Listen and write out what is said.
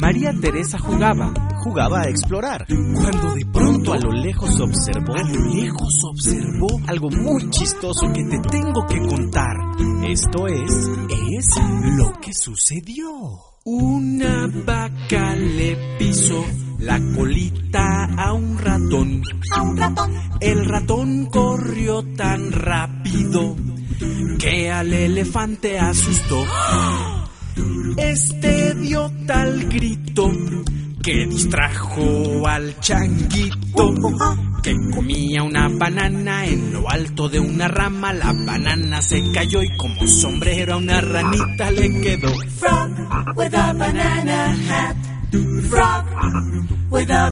María Teresa jugaba a explorar, cuando de pronto a lo lejos observó algo muy chistoso que te tengo que contar. Esto es lo que sucedió. Una vaca le pisó la colita a un ratón. El ratón corrió tan rápido que al elefante asustó. Este dio tal grito que distrajo al changuito, que comía una banana en lo alto de una rama. La banana se cayó y como sombrero a una ranita le quedó. Frog with a banana hat. Frog with a